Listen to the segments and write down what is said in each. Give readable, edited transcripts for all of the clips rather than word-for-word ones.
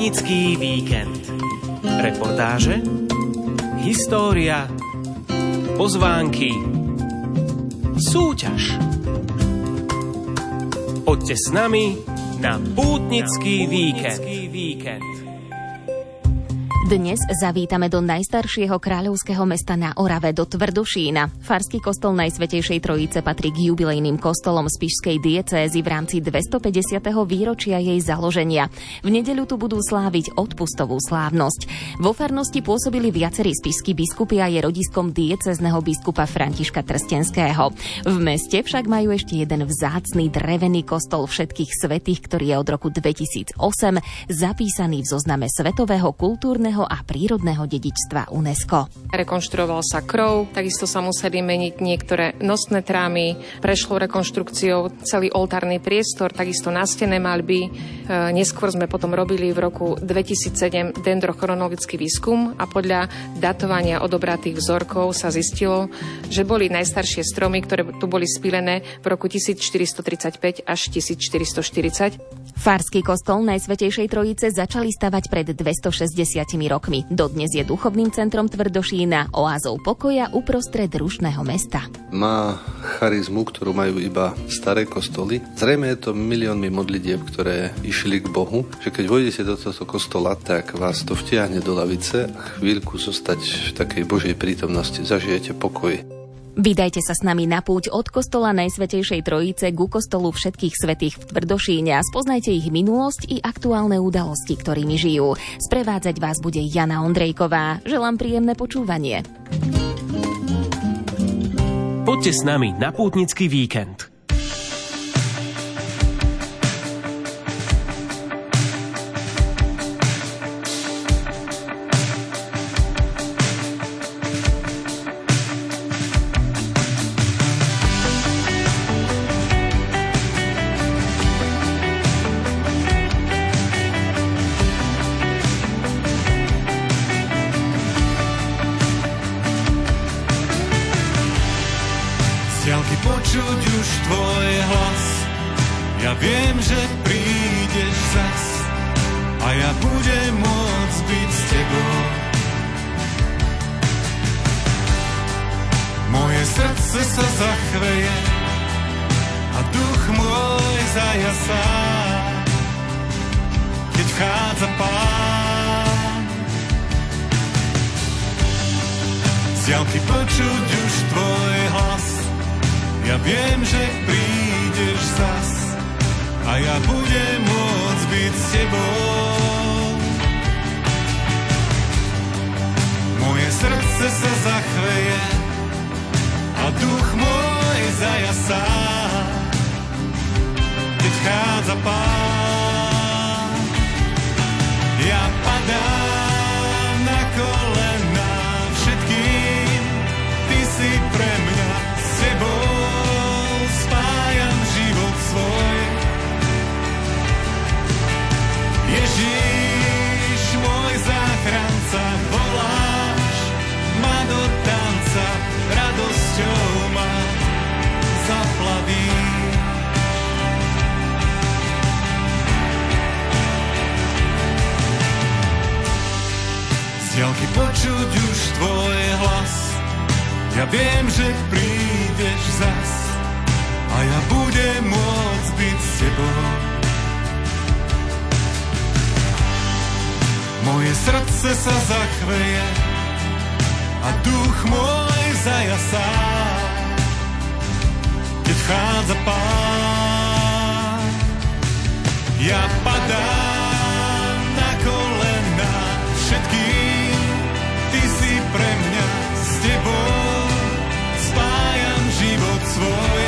Pútnický víkend. Reportáže, história, pozvánky, súťaž. Poďte s nami na Pútnický víkend. Dnes zavítame do najstaršieho kráľovského mesta na Orave, do Tvrdošína. Farský kostol Najsvätejšej Trojice patrí k jubilejným kostolom spišskej diecézy v rámci 250. výročia jej založenia. V nedeľu tu budú sláviť odpustovú slávnosť. Vo farnosti pôsobili viacerí spišskí biskupy a je rodiskom diecézneho biskupa Františka Trstenského. V meste však majú ešte jeden vzácny drevený kostol Všetkých svätých, ktorý je od roku 2008 zapísaný v zozname svetového kultúrneho a prírodného dedičstva UNESCO. Rekonštruoval sa krov, takisto sa museli meniť niektoré nosné trámy, prešlo rekonštrukciou celý oltárny priestor, takisto nástenné maľby. Neskôr sme potom robili v roku 2007 dendrochronologický výskum a podľa datovania odobratých vzorkov sa zistilo, že boli najstaršie stromy, ktoré tu boli spílené v roku 1435 až 1440. Farský kostol Najsvätejšej Trojice začali stavať pred 260 rokmi. Dodnes je duchovným centrom Tvrdošína, oázou pokoja uprostred rušného mesta. Má charizmu, ktorú majú iba staré kostoly. Zrejme je to miliónmi modlitieb, ktoré išli k Bohu, že keď vojdete do tohto kostola, tak vás to vtiahne do lavice a chvíľku zostať v takej Božej prítomnosti, zažijete pokoj. Vydajte sa s nami na púť od kostola Najsvätejšej Trojice ku kostolu Všetkých svätých v Tvrdošíne a spoznajte ich minulosť i aktuálne udalosti, ktorými žijú. Sprevádzať vás bude Jana Ondrejková. Želám príjemné počúvanie. Poďte s nami na Pútnický víkend. Počuť už tvoj hlas, ja viem, že prídeš zas a ja budem môcť byť s tebou. Moje srdce sa zachveje a duch môj zajasá, keď vchádza Pán. Z diaľky počuť už tvoj hlas, ja viem, že prídeš zas a ja budem môcť byť s tebou. Moje srdce sa zachveje a duch môj zajasá, keď vchádza Pán. Ja padám na kolená všetkým, ty si pre mňa, s tebou spájam život svoj. Ježiš, môj záchranca, voláš ma do tanca, radosťou ma zaplavíš. Z diaľky počuť už tvoj hlas, ja viem, že prídeš zas a ja budem môcť byť s tebou. Moje srdce sa zachveje a duch môj zajasá, keď vchádza Pán. Ja padám na kolená všetkým, ty si pre mňa, s tebou spájam život svoj.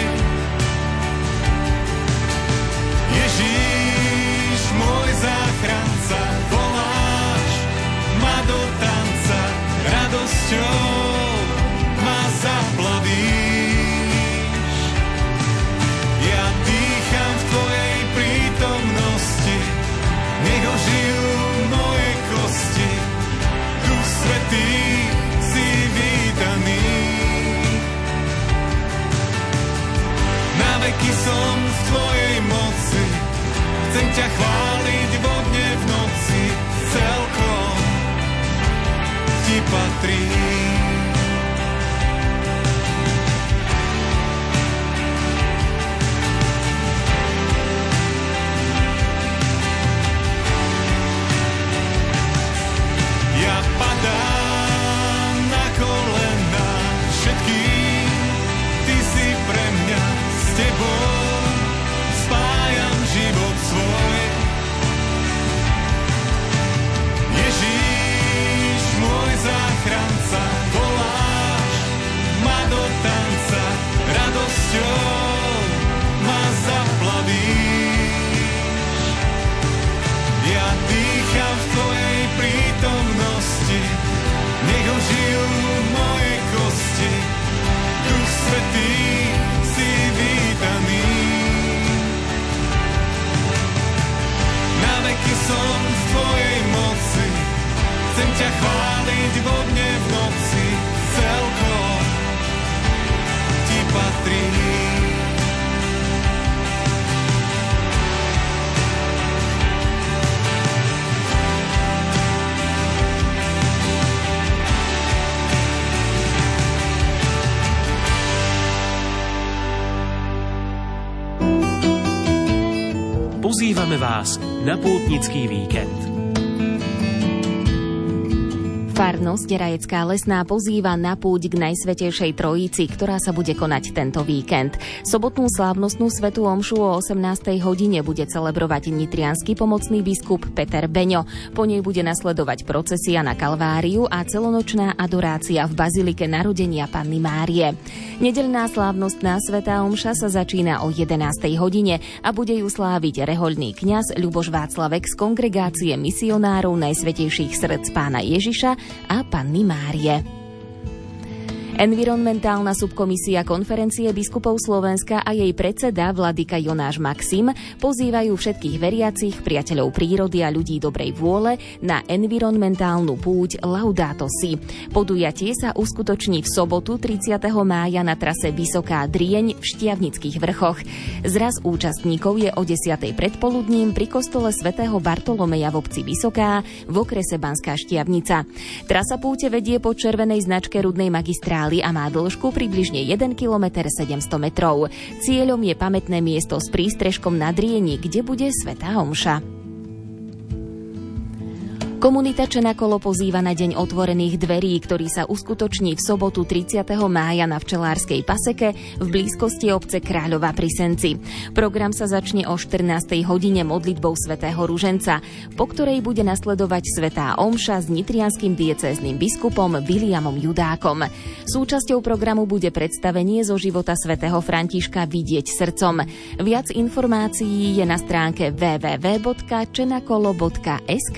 Ježíš, môj záchranca, voláš ma do tanca, radosťou ma zaplavíš. Ja dýcham v tvojej prítomnosti, nech ožijú moje kosti. Duch Svätý, si vítaný. Na veky som v tvojej moci, chcem ťa chváliť vo dne v noci. patrí. Ja padám na kolena všetkým, ty si pre mňa, s tebou spájam život svoj. Ježíš, môj záchranca, voláš ma do tanca, radosťou ma zaplavíš. Ja dýcham v tvojej prítomnosti, nech ožijú moje kosti. Duch Svätý, si vítaný. Na veky som v tvojej moci, chcem ťa chváliť vo dne v noci, celkom ti patrí. Pozývame vás na pútnický víkend. Farnosť Rajecká Lesná pozýva na púť k Najsvätejšej Trojici, ktorá sa bude konať tento víkend. Sobotnú slávnostnú svätú omšu o 18. hodine bude celebrovať nitriansky pomocný biskup Peter Beňo. Po nej bude nasledovať procesia na Kalváriu a celonočná adorácia v bazilike Narodenia Panny Márie. Nedeľná slávnostná svätá omša sa začína o 11. hodine a bude ju sláviť rehoľný kňaz Ľuboš Václavek z kongregácie misionárov Najsvätejších srdc Pána Ježiša a Panny Márie. Environmentálna subkomisia Konferencie biskupov Slovenska a jej predseda vladyka Jonáš Maxim pozývajú všetkých veriacich, priateľov prírody a ľudí dobrej vôle na environmentálnu púť Laudato Si. Podujatie sa uskutoční v sobotu 30. mája na trase Vysoká Drieň v Štiavnických vrchoch. Zraz účastníkov je o 10. predpoludním pri kostole svätého Bartolomeja v obci Vysoká v okrese Banská Štiavnica. Trasa púte vedie po červenej značke Rudnej magistrály a má dĺžku približne 1 km 700 metrov. Cieľom je pamätné miesto s prístrežkom na Drieni, kde bude svätá omša. Komunita Čenakolo pozýva na deň otvorených dverí, ktorý sa uskutoční v sobotu 30. mája na Včelárskej paseke v blízkosti obce Kráľova pri Senci. Program sa začne o 14. hodine modlitbou svätého Ruženca, po ktorej bude nasledovať svätá omša s nitrianskym diecéznym biskupom Viliamom Judákom. Súčasťou programu bude predstavenie zo života svätého Františka Vidieť srdcom. Viac informácií je na stránke www.čenakolo.sk.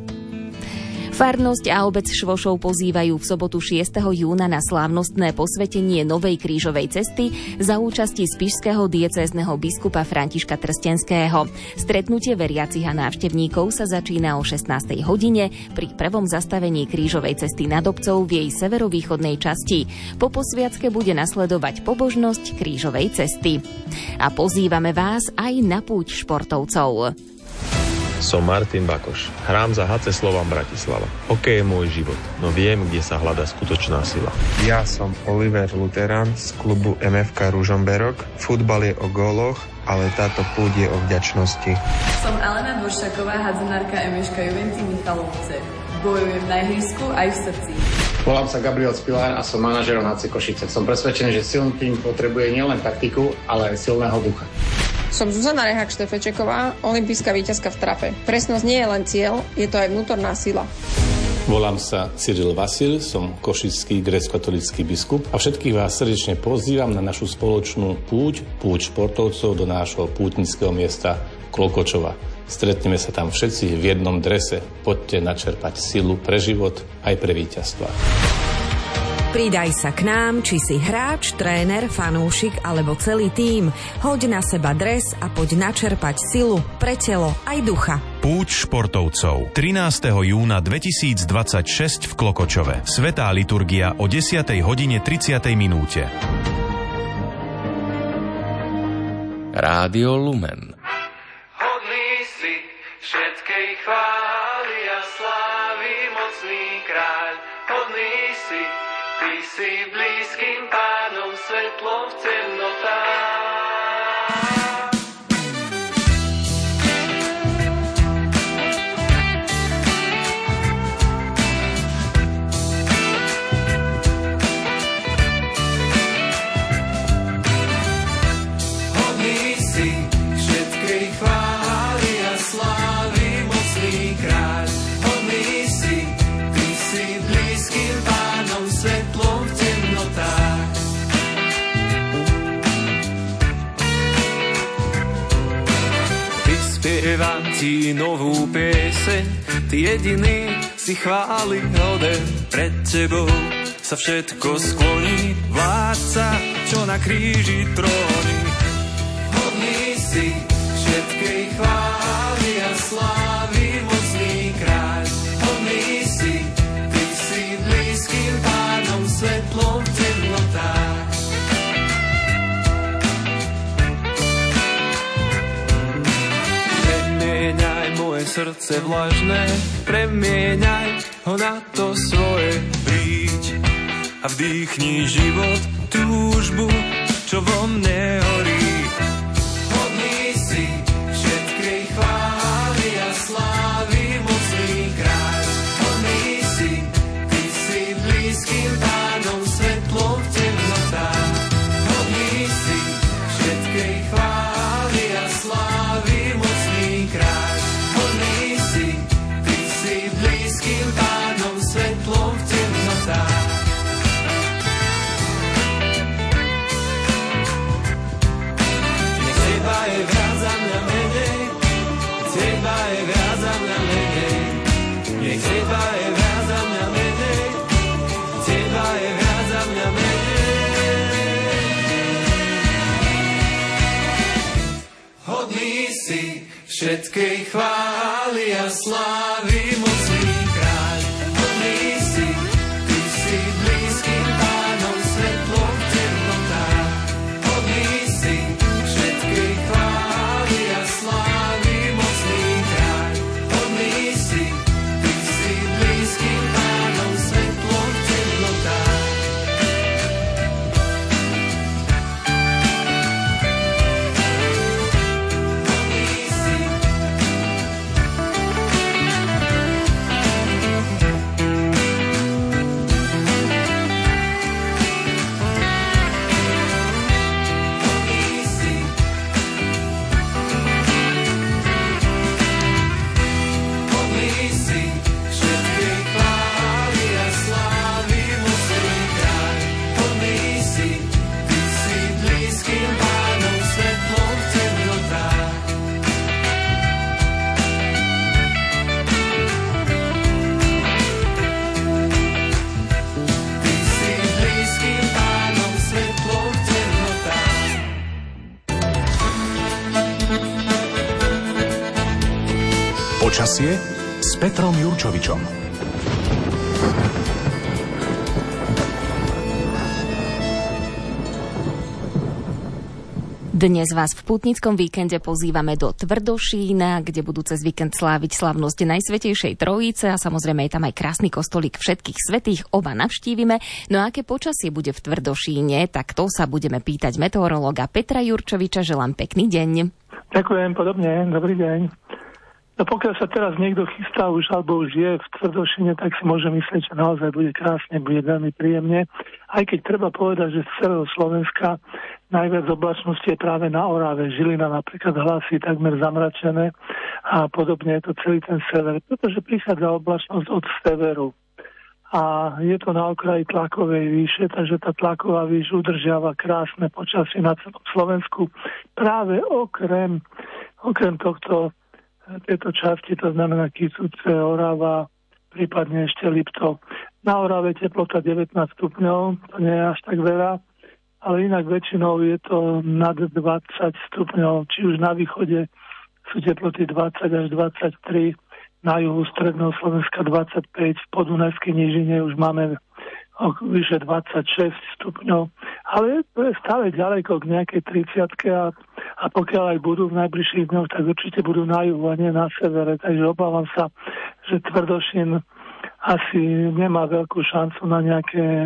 Farnosť a obec Švošov pozývajú v sobotu 6. júna na slávnostné posvetenie novej krížovej cesty za účasti spišského diecézneho biskupa Františka Trstenského. Stretnutie veriacich a návštevníkov sa začína o 16. hodine pri prvom zastavení krížovej cesty nad obcov v jej severovýchodnej časti. Po posviacke bude nasledovať pobožnosť krížovej cesty. A pozývame vás aj na púť športovcov. Som Martin Bakoš. Hrám za HC Slovan Bratislava. Hokej je môj život, no viem, kde sa hľadá skutočná sila. Ja som Oliver Luterán z klubu MFK Ružomberok. Futbal je o góloch, ale táto púť je o vďačnosti. Som Alena Dvoršaková, hadzanárka MŠK Juventy Michalovce. Bojujem na ihrisku aj v srdci. Volám sa Gabriel Spilár a som manažerom HC Košice. Som presvedčený, že silný tým potrebuje nielen taktiku, ale aj silného ducha. Som Zuzana Rehák-Štefečeková, olympijská víťazka v trape. Presnosť nie je len cieľ, je to aj vnútorná sila. Volám sa Cyril Vasil, som košický grécko-katolícky biskup a všetkých vás srdečne pozývam na našu spoločnú púť športovcov do nášho pútnického miesta Klokočova. Stretneme sa tam všetci v jednom drese. Poďte načerpať silu pre život aj pre víťazstva. Pridaj sa k nám, či si hráč, tréner, fanúšik alebo celý tím. Hoď na seba dres a poď načerpať silu pre telo aj ducha. Púť športovcov 13. júna 2026 v Klokočove. Svätá liturgia o 10:30 minúte. Rádio Lumen. Hodný si všetkej chvály a slávy, mocný kráľ. Hodný Ty si blízkym pánom, svetlom v temnotách. Spievam ti novú pieseň, ty jediný si chvály hoden. Pred tebou sa všetko skloní, vládca, čo na kríži tróni. Hodný si všetkej chvály a slávy, mocný kráľ. Hodný si, ty si blízkym pánom, svetlom v temnotách. Premieňaj moje srdce vlažné, premieňaj ho na to svoje. Príď a vdýchni život, túžbu, čo vo mne horí. Hodný si všetkej chvály a slávy, mocný kráľ. Hodný si, ty si blízkym pánom, svetlom v temnotách. Hodný si všetkej chvály a slávy, mocný kráľ. Hodný si, ty si blízkym pánom, svetlom v temnotách. Teba je viac za mňa menej, teba je viac za mňa menej. Nech teba je viac za mňa menej, teba je viac za mňa menej. Hodný si všetkej chvály a slávy, mocný kráľ. Hodný si, ty si blízkym pánom, svetlom v temnotách. Hodný si všetkej chvály a slávy, mocný kráľ. Hodný si, ty si blízkym pánom, svetlom v temnotách. Hodný si, hodný si. Hodný si všetkej chvály a slávy, mocný kráľ. Hodný si, ty si blízkym pánom, svetlom v temnotách. Ty si blízkym pánom, svetlom v temnotách. Počasie s Petrom Jurčovičom. Dnes vás v pútnickom víkende pozývame do Tvrdošína, kde budú cez víkend sláviť slavnosť Najsvätejšej Trojice a samozrejme je tam aj krásny kostolík Všetkých svätých, oba navštívime. No a aké počasie bude v Tvrdošíne, tak to sa budeme pýtať meteorológa Petra Jurčoviča. Želám pekný deň. Ďakujem, podobne, dobrý deň. No pokiaľ sa teraz niekto chystá už alebo už je v Tvrdošine, tak si môže myslieť, že naozaj bude krásne, bude veľmi príjemne. Aj keď treba povedať, že z celého Slovenska najviac oblačnosti je práve na Orave. Žilina napríklad hlási takmer zamračené a podobne je to celý ten sever, pretože prichádza oblačnosť od severu. A je to na okraji tlakovej výše, takže tá tlaková výš udržiava krásne počasie na celom Slovensku. Práve okrem tejto časti, to znamená Kysuce, Orava, prípadne ešte Liptov. Na Orave teplota 19 stupňov, to nie je až tak veľa, ale inak väčšinou je to nad 20 stupňov, či už na východe sú teploty 20 až 23, na juhu stredného Slovenska 25, v Podunajskej nížine už máme vyše 26 stupňov, ale to je stále ďaleko k nejakej 30-ke a pokiaľ aj budú v najbližších dňoch, tak určite budú na juhu a nie na severe, takže obávam sa, že Tvrdošín asi nemá veľkú šancu na nejaké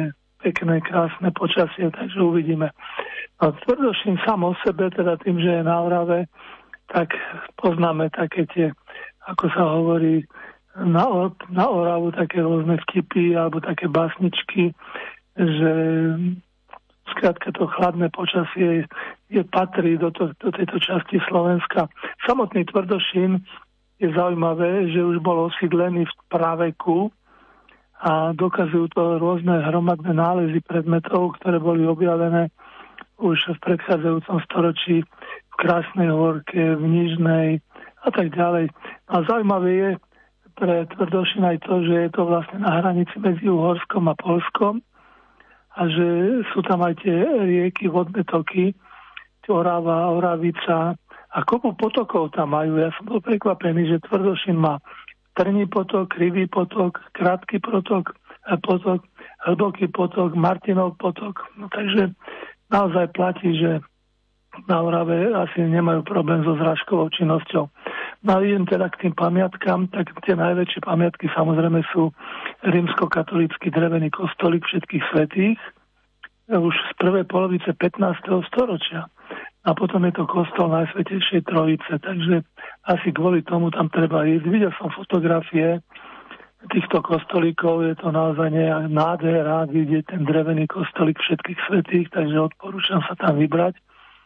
pekné, krásne počasie, takže uvidíme. No, Tvrdošín sám o sebe, teda tým, že je na Orave, tak poznáme také tie, ako sa hovorí, na Oravu také rôzne vtipy alebo také básničky, že skrátka to chladné počasie patrí do tejto časti Slovenska. Samotný Tvrdošín je zaujímavé, že už bol osídlený v praveku a dokazujú to rôzne hromadné nálezy predmetov, ktoré boli objavené už v predchádzajúcom storočí v Krásnej Horke, v Nižnej a tak ďalej. A zaujímavé je pre Tvrdošín aj to, že je to vlastne na hranici medzi Uhorskom a Poľskom a že sú tam aj tie rieky, vodné toky, Orava, Oravica a kopu potokov tam majú. Ja som bol prekvapený, že Tvrdošín má Trní potok, Krivý potok, Krátky potok, Hlboký potok, Martinov potok. No, takže naozaj platí, že na Orave asi nemajú problém so zrážkovou činnosťou. No a idem teda k tým pamiatkám, tak tie najväčšie pamiatky samozrejme sú rímskokatolícky drevený kostolík všetkých svätých, už z prvej polovice 15. storočia. A potom je to kostol Najsvätejšej Trojice, takže asi kvôli tomu tam treba ísť. Videl som fotografie týchto kostolíkov, je to naozaj nádhera vidieť ten drevený kostolík všetkých svätých, takže odporúčam sa tam vybrať.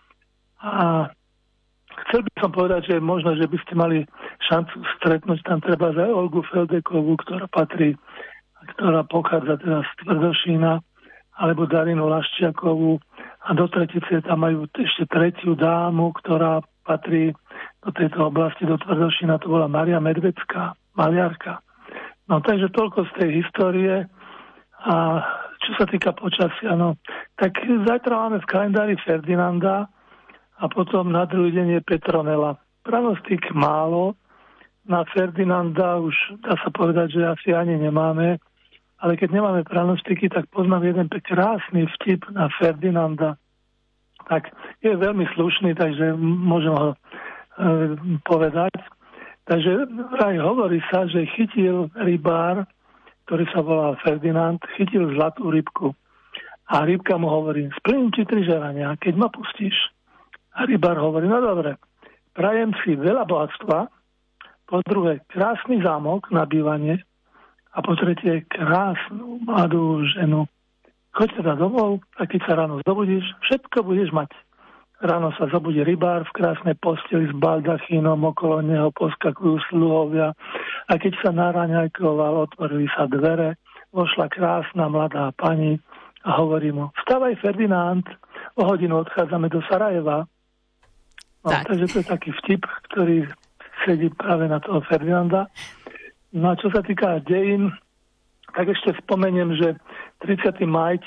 A chcel by som povedať, že možno, že by ste mali šancu stretnúť tam treba aj Olgu Feldekovú, ktorá pochádza teda z Tvrdošína, alebo Darinu Laščiakovú, a do tretice tam majú ešte tretiu dámu, ktorá patrí do tejto oblasti, do Tvrdošína, to bola Mária Medvecká, maliarka. No takže toľko z tej histórie. A čo sa týka počasia, no, tak zajtra máme v kalendári Ferdinanda a potom na druhý deň je Petronela. Pranostik málo, na Ferdinanda už dá sa povedať, že asi ani nemáme, ale keď nemáme pranostiky, tak poznám jeden krásny vtip na Ferdinanda. Tak je veľmi slušný, takže môžem ho povedať. Takže vraj hovorí sa, že chytil rybár, ktorý sa volal Ferdinand, chytil zlatú rybku. A rybka mu hovorí, splním ti 3 želania, keď ma pustíš. A rybár hovorí, no dobre, prajem si veľa bohatstva, po druhé krásny zámok na bývanie, a po tretie krásnu mladú ženu. Choď teda domov a keď sa ráno zobudíš, všetko budeš mať. Ráno sa zobudí rybár v krásnej posteli s baldachínom, okolo neho poskakujú sluhovia a keď sa naraňajkoval, otvorili sa dvere, vošla krásna mladá pani a hovorí mu, vstávaj Ferdinand, o hodinu odchádzame do Sarajeva. No, takže to je taký vtip, ktorý sedí práve na toho Ferdinanda. No a čo sa týka dejín, tak ešte spomeniem, že 30. maj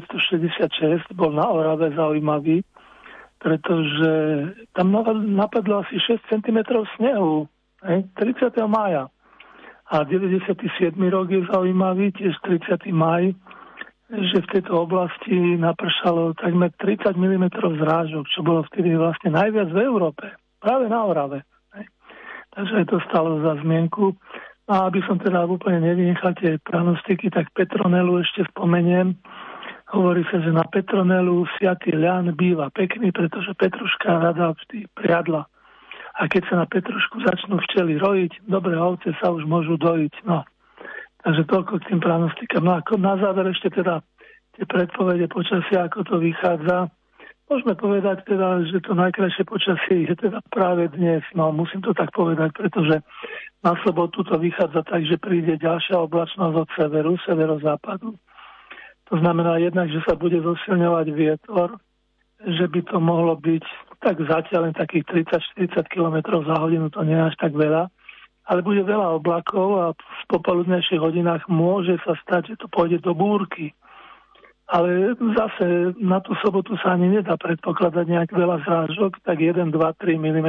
1966 bol na Orave zaujímavý, pretože tam napadlo asi 6 cm snehu, 30. mája. A 97. rok je zaujímavý, tiež 30. maj, že v tejto oblasti napršalo takmer 30 mm zrážok, čo bolo vtedy vlastne najviac v Európe, práve na Orave. Takže aj to stalo za zmienku. A aby som teda úplne nevynechal tie pranostiky, tak Petronelu ešte spomeniem. Hovorí sa, že na Petronelu sviatý ľan býva pekný, pretože Petruška rada vždy priadla. A keď sa na Petrušku začnú včely rojiť, dobré ovce sa už môžu dojiť. No. Takže toľko k tým pranostikám. No a na záver ešte teda tie predpovede počasia, ako to vychádza. Môžeme povedať teda, že to najkrajšie počasie je teda práve dnes. No musím to tak povedať, pretože na sobotu to vychádza tak, že príde ďalšia oblačnosť od severu, severozápadu. To znamená jednak, že sa bude zosilňovať vietor, že by to mohlo byť tak zatiaľ len takých 30-40 km za hodinu, to nie je až tak veľa, ale bude veľa oblakov a v popoludnejších hodinách môže sa stať, že to pôjde do búrky. Ale zase na tú sobotu sa ani nedá predpokladať nejak veľa zrážok, tak 1, 2, 3 mm,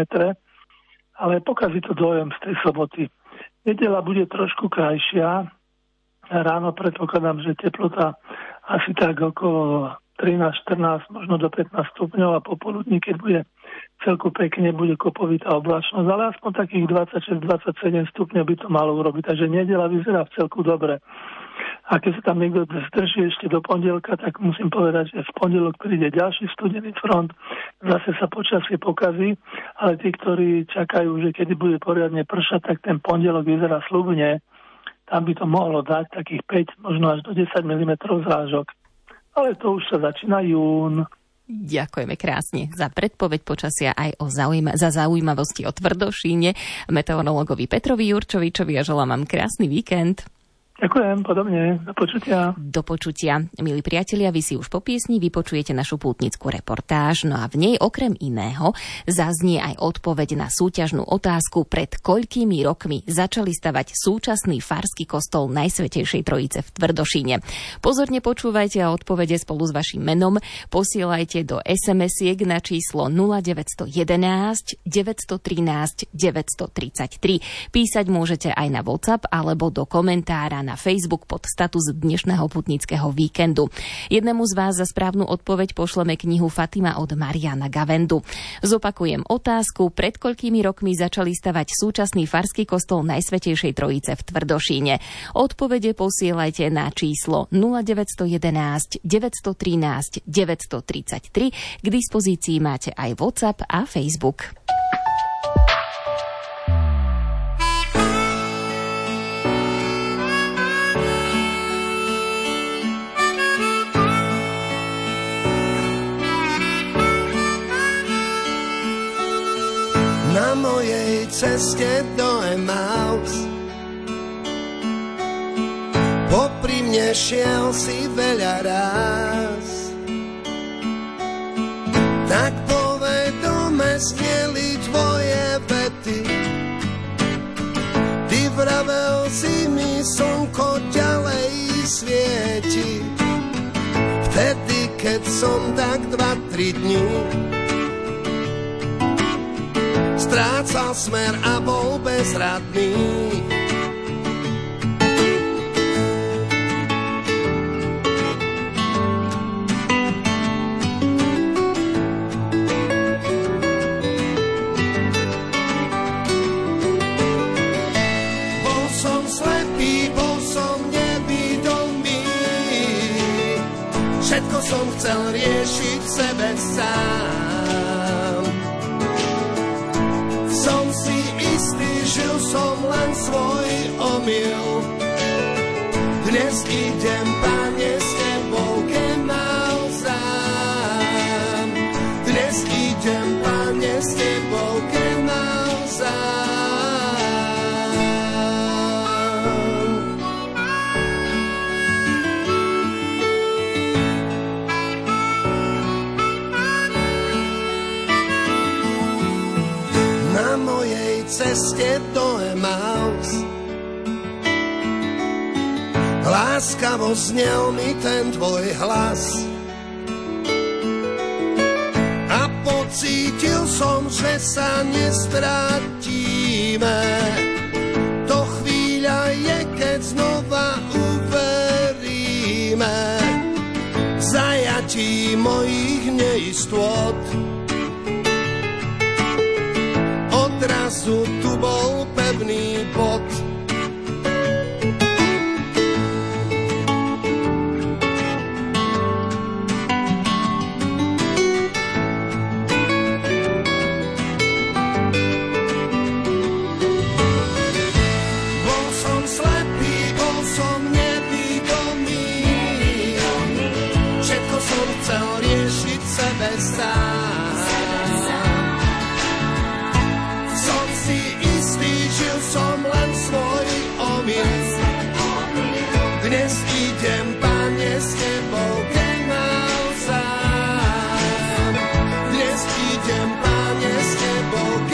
ale pokazí to dojem z tej soboty. Nedeľa bude trošku krajšia. Ráno predpokladám, že teplota asi tak okolo 13-14, možno do 15 stupňov a popoludní, keď bude celku pekne, bude kopovitá oblačnosť, ale aspoň takých 26-27 stupňov by to malo urobiť, takže nedeľa vyzerá v celku dobre. A keď sa tam niekto zdrží ešte do pondelka, tak musím povedať, že v pondelok príde ďalší studený front, zase sa počasie pokazí, ale tí, ktorí čakajú, že kedy bude poriadne pršať, tak ten pondelok vyzerá sľubne. Tam by to mohlo dať takých 5, možno až do 10 mm zrážok. Ale to už sa začína jún. Ďakujeme krásne za predpoveď počasia aj za zaujímavosti o Tvrdošíne meteorológovi Petrovi Jurčovičovi a želám vám krásny víkend. Ďakujem, podobne. Do počutia. Do počutia. Milí priatelia, vy si už po piesni vypočujete našu pútnickú reportáž, no a v nej okrem iného zaznie aj odpoveď na súťažnú otázku, pred koľkými rokmi začali stavať súčasný farský kostol Najsvätejšej Trojice v Tvrdošíne. Pozorne počúvajte a odpovede spolu s vašim menom posielajte do SMS-iek na číslo 0911 913 933. Písať môžete aj na WhatsApp alebo do komentára na Facebook pod status dnešného putnického víkendu. Jednému z vás za správnu odpoveď pošleme knihu Fatima od Mariana Gavendu. Zopakujem otázku, pred koľkými rokmi začali stavať súčasný farský kostol Najsvätejšej Trojice v Tvrdošíne. Odpovede posielajte na číslo 0911 913 933. K dispozícii máte aj WhatsApp a Facebook. Na mojej ceste do Emaus popri mne šiel si veľa ráz. Tak povedome zneli tvoje vety, ty vravel si mi, slnko ďalej svieti. Vtedy, keď som tak 2-3 dní strácal smer a bol bezradný. Bol som slepý, bol som nevidomý, všetko som chcel riešiť v sebe sám. Som si istý, žil som len svoj omyl. Dnes idem, Pane, s tebou k Emausám. Dnes idem, Pane, s tebou k Emausám. Na mojej ceste do Emaus láskavo znel mi ten tvoj hlas a pocítil som, že sa nestratíme. To chvíľa je, keď znova uveríme v zajatí mojich neistôt. Odrazu tu bol pevný bod. Bol som slepý, bol som nevidomý, všetko som chcel riešiť sebe sám. Žil som len svoj omyl. Dnes idem, Pane, s tebou k Emausám. Dnes idem, Pane, s tebou k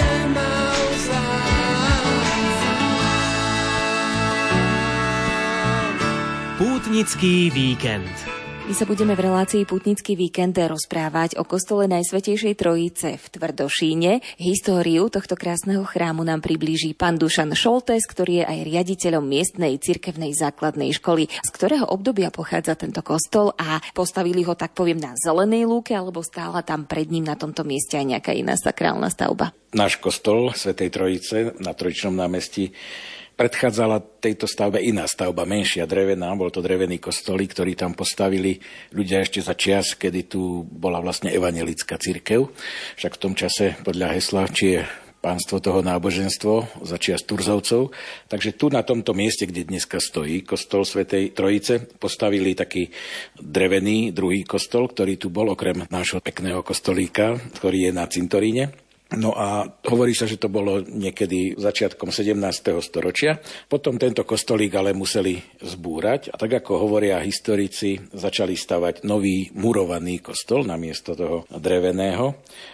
Emausám. Pútnický víkend. My sa budeme v relácii Pútnický víkend rozprávať o kostole Najsvätejšej Trojice v Tvrdošíne. Históriu tohto krásneho chrámu nám priblíži pán Dušan Šoltes, ktorý je aj riaditeľom miestnej cirkevnej základnej školy. Z ktorého obdobia pochádza tento kostol a postavili ho, tak poviem, na zelenej lúke, alebo stála tam pred ním na tomto mieste aj nejaká iná sakrálna stavba? Náš kostol Svätej Trojice na Trojičnom námestí predchádzala tejto stavbe iná stavba, menšia, drevená. Bol to drevený kostolík, ktorý tam postavili ľudia ešte za čias, kedy tu bola vlastne evanjelická cirkev. Však v tom čase podľa hesla, či je pánstvo toho náboženstvo za čias Turzovcov. Takže tu na tomto mieste, kde dneska stojí kostol Svätej Trojice, postavili taký drevený druhý kostol, ktorý tu bol okrem nášho pekného kostolíka, ktorý je na cintoríne. No a hovorí sa, že to bolo niekedy začiatkom 17. storočia. Potom tento kostolík ale museli zbúrať a tak ako hovoria historici, začali stavať nový murovaný kostol namiesto toho dreveného.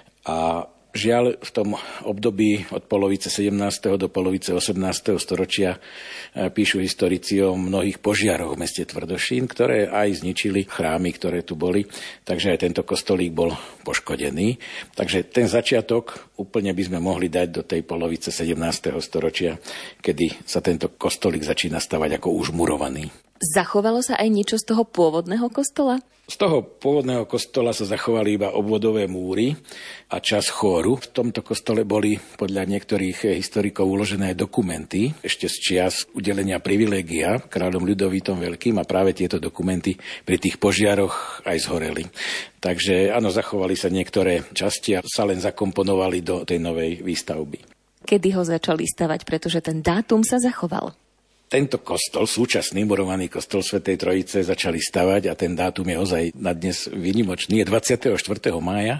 A žiaľ, v tom období od polovice 17. do polovice 18. storočia píšu historici o mnohých požiaroch v meste Tvrdošín, ktoré aj zničili chrámy, ktoré tu boli. Takže aj tento kostolík bol poškodený. Takže ten začiatok úplne by sme mohli dať do tej polovice 17. storočia, kedy sa tento kostolík začína stavať ako už murovaný. Zachovalo sa aj niečo z toho pôvodného kostola? Z toho pôvodného kostola sa zachovali iba obvodové múry a časť chóru. V tomto kostole boli podľa niektorých historikov uložené dokumenty ešte z čias udelenia privilégia kráľom Ľudovítom Veľkým a práve tieto dokumenty pri tých požiaroch aj zhoreli. Takže áno, zachovali sa niektoré časti a sa len zakomponovali do tej novej výstavby. Kedy ho začali stavať, pretože ten dátum sa zachoval? Tento kostol, súčasný murovaný kostol Svätej Trojice, začali stavať a ten dátum je ozaj na dnes výnimočný. Je 24. mája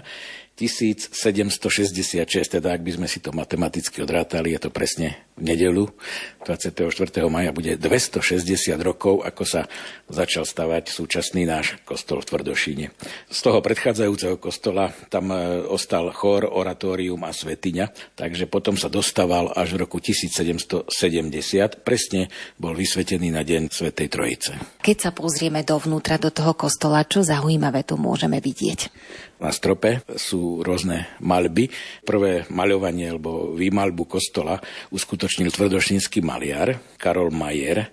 1766, teda ak by sme si to matematicky odrátali, je to presne v nedeľu 24. mája bude 260 rokov, ako sa začal stavať súčasný náš kostol v Tvrdošíne. Z toho predchádzajúceho kostola tam ostal chór, oratórium a svätyňa, takže potom sa dostával až v roku 1770, presne bol vysvetený na deň Svätej Trojice. Keď sa pozrieme dovnútra do toho kostola, čo zaujímavé tu môžeme vidieť? Na strope sú rôzne maľby. Prvé maľovanie alebo výmaľbu kostola uskutočnil tvrdošínsky maliar Karol Majer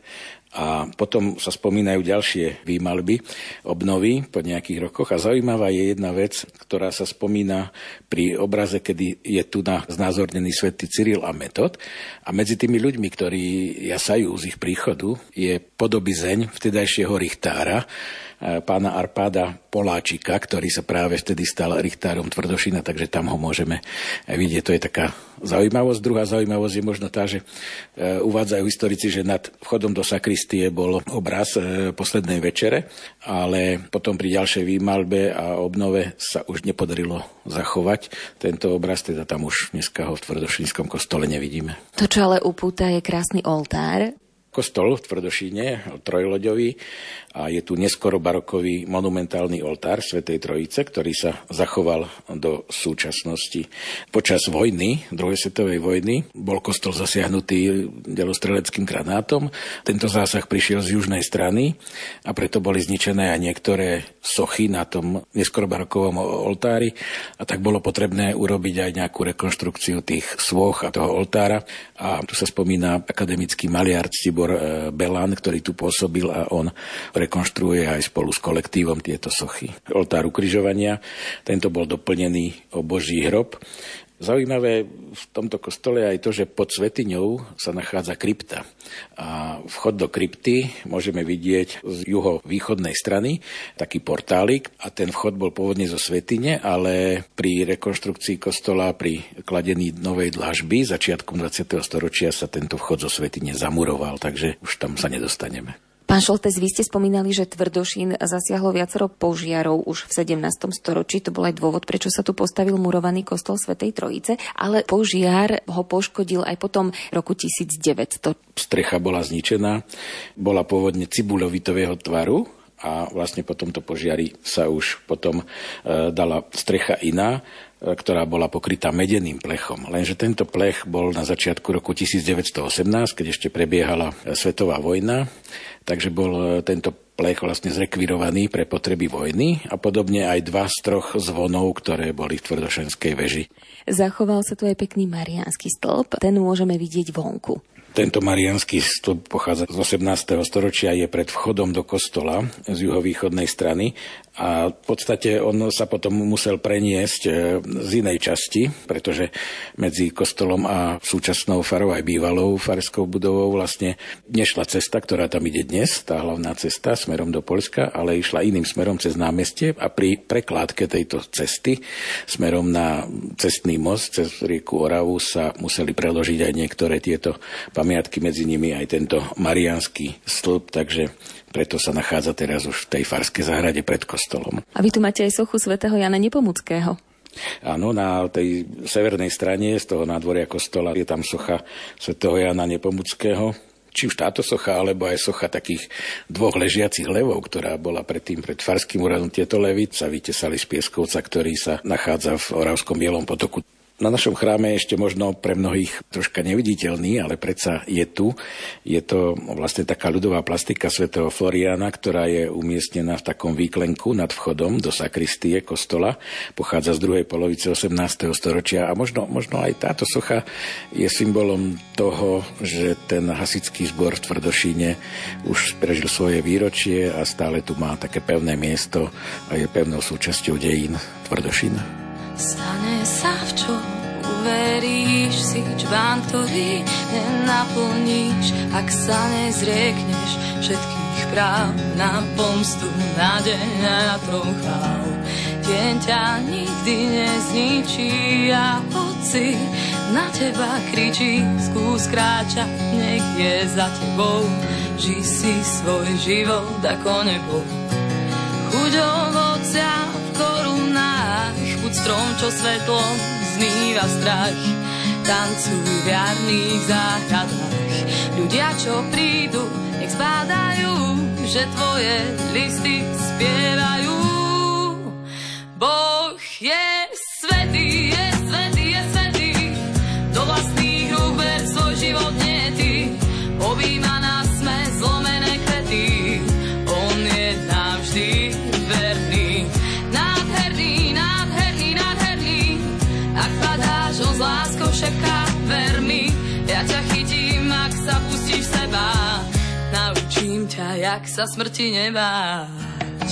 a potom sa spomínajú ďalšie výmaľby, obnovy po nejakých rokoch a zaujímavá je jedna vec, ktorá sa spomína pri obraze, kedy je tu znázornený svätý Cyril a Metod a medzi tými ľuďmi, ktorí jasajú z ich príchodu, je podobizeň vtedajšieho richtára, pána Arpáda Poláčika, ktorý sa práve vtedy stal richtárom Tvrdošína, takže tam ho môžeme vidieť. To je taká zaujímavosť. Druhá zaujímavosť je možno tá, že uvádzajú historici, že nad vchodom do sakristie bol obraz poslednej večere, ale potom pri ďalšej výmaľbe a obnove sa už nepodarilo zachovať tento obraz, teda tam už dneska ho v Tvrdošínskom kostole nevidíme. To, čo ale upúta, je krásny oltár. Kostol v Tvrdošíne, trojloďový, a je tu neskoro barokový monumentálny oltár Svätej Trojice, ktorý sa zachoval do súčasnosti. Počas vojny, druhej svetovej vojny, bol kostol zasiahnutý delostreleckým granátom. Tento zásah prišiel z južnej strany a preto boli zničené aj niektoré sochy na tom neskoro barokovom oltári a tak bolo potrebné urobiť aj nejakú rekonštrukciu tých sôch a toho oltára. A tu sa spomína akademický maliar Ctibor Belán, ktorý tu pôsobil a on rekonštruuje aj spolu s kolektívom tieto sochy. Oltár ukrižovania, tento bol doplnený o Boží hrob. Zaujímavé v tomto kostole aj to, že pod svätyňou sa nachádza krypta. A vchod do krypty môžeme vidieť z juhovýchodnej strany, taký portálik, a ten vchod bol pôvodne zo svätyne, ale pri rekonštrukcii kostola, pri kladení novej dlažby začiatkom 20. storočia sa tento vchod zo svätyne zamuroval, takže už tam sa nedostaneme. Pán Šoltes, vy ste spomínali, že Tvrdošín zasiahlo viacero požiarov už v 17. storočí. To bol aj dôvod, prečo sa tu postavil murovaný kostol Svätej Trojice, ale požiar ho poškodil aj potom roku 1900. Strecha bola zničená, bola pôvodne cibuľovitového tvaru a vlastne po tomto požiari sa už potom dala strecha iná, ktorá bola pokrytá medeným plechom. Lenže tento plech bol na začiatku roku 1918, keď ešte prebiehala svetová vojna, takže bol tento plech vlastne zrekvirovaný pre potreby vojny a podobne aj 2 z 3 zvonov, ktoré boli v Tvrdošenskej veži. Zachoval sa tu aj pekný mariánsky stĺp, ten môžeme vidieť vonku. Tento mariánsky stĺp pochádza z 18. storočia, je pred vchodom do kostola z juhovýchodnej strany a v podstate on sa potom musel preniesť z inej časti, pretože medzi kostolom a súčasnou farou aj bývalou farskou budovou vlastne nešla cesta, ktorá tam ide dnes, tá hlavná cesta smerom do Poľska, ale išla iným smerom cez námestie a pri prekládke tejto cesty smerom na cestný most cez rieku Oravu sa museli preložiť aj niektoré tieto pamiatky, medzi nimi aj tento mariánsky stĺp, takže preto sa nachádza teraz už v tej farskej záhrade pred kostolom. A vy tu máte aj sochu svätého Jana Nepomuckého. Áno, na tej severnej strane z toho nádvoria kostola je tam socha svätého Jana Nepomuckého. Či už táto socha, alebo aj socha takých 2 ležiacich levov, ktorá bola predtým pred farským úradom. Tieto levy sa vytesali z Pieskovca, ktorý sa nachádza v Oravskom Bielom potoku. Na našom chráme ešte možno pre mnohých troška neviditeľný, ale predsa je tu. Je to vlastne taká ľudová plastika svätého Floriána, ktorá je umiestnená v takom výklenku nad vchodom do sakristie kostola. Pochádza z druhej polovice 18. storočia a možno aj táto socha je symbolom toho, že ten hasičský zbor v Tvrdošíne už prežil svoje výročie a stále tu má také pevné miesto a je pevnou súčasťou dejín Tvrdošína. Stane sa, v čo uveríš, si čbán, ktorý nenaplníš, ak sa nezriekneš všetkých práv na pomstu, na deň a na trón chvál. Deň ťa nikdy nezničí a hoci na teba kričí, skús kráčať, nech je za tebou, žij si svoj život ako nebo. Chuť ovocia v korunách, buď strom, čo svetlom zmýva strach. Tancuj v jarných záhradách, ľudia, čo prídu, nech zbádajú, že tvoje listy spievajú. Boh je svätý, je svätý, je svätý, do vlastných rúk ver svoj život nie ty. Objíma nás sme zlomené kvety, on je nám vždy verný. Nádherný, nádherný, nádherný, ak padáš, on s láskou šepká, ver mi, ja ťa chytím, ak sa pustíš v seba, naučím ťa, jak sa smrti nebáť.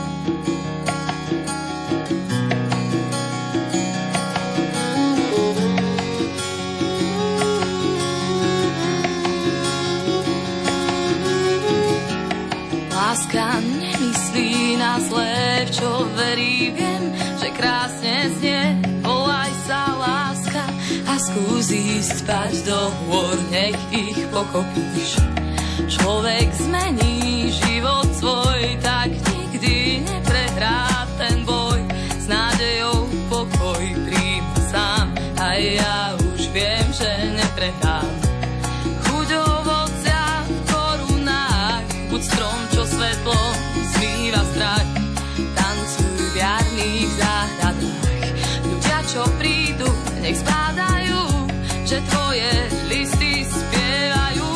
Láska nemyslí na zlé, v čo verí, viem, že krásne znie, volaj sa láska a skús ísť spať do hôr, nech ich pokopíš. Človek zmení život svoj, tak nikdy neprehrá ten boj, s nádejou pokoj príjma sám, a ja už viem, že neprehrám. Chuť ovocia v korunách, buď strom, čo svetlo zmýva strach. Tancuj v jarných záhradách, ľudia, čo prídu, nech zbádajú, že tvoje listy spievajú.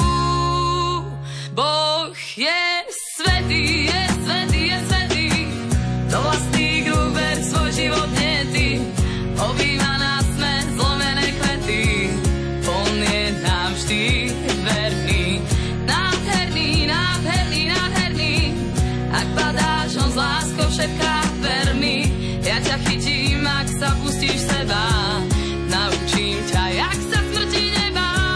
Boh je svätý, je svätý, je svätý, do vlastných rúk ver svoj život nie ty. Objíma nás sme zlomené kvety, on je nám vždy verný. Nádherný, nádherný, nádherný, ak padáš, on s láskou šepká, ver mi, ja ťa chytím, ak sa pustíš v seba, naučím ťa, jak sa smrti nebáť.